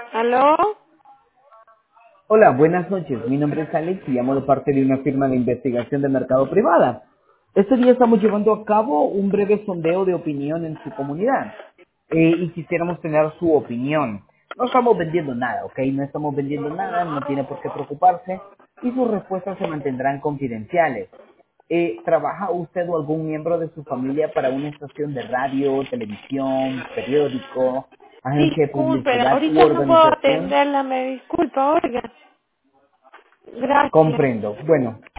¿Aló? Hola, buenas noches. Mi nombre es Alex y llamo de parte de una firma de investigación de mercado privada. Este día estamos llevando a cabo un breve sondeo de opinión en su comunidad y quisiéramos tener su opinión. No estamos vendiendo nada, ¿ok? No estamos vendiendo nada, no tiene por qué preocuparse y sus respuestas se mantendrán confidenciales. ¿Trabaja usted o algún miembro de su familia para una estación de radio, televisión, periódico, agencia de Disculpe, publicidad u ahorita no puedo organización? atenderla, me disculpa, oiga. Gracias. Comprendo. Bueno,